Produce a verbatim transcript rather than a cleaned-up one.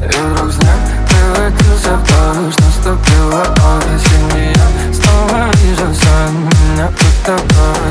И вдруг снег превратился в дождь. Наступила осень, и я снова вижу сон. Меня кто-то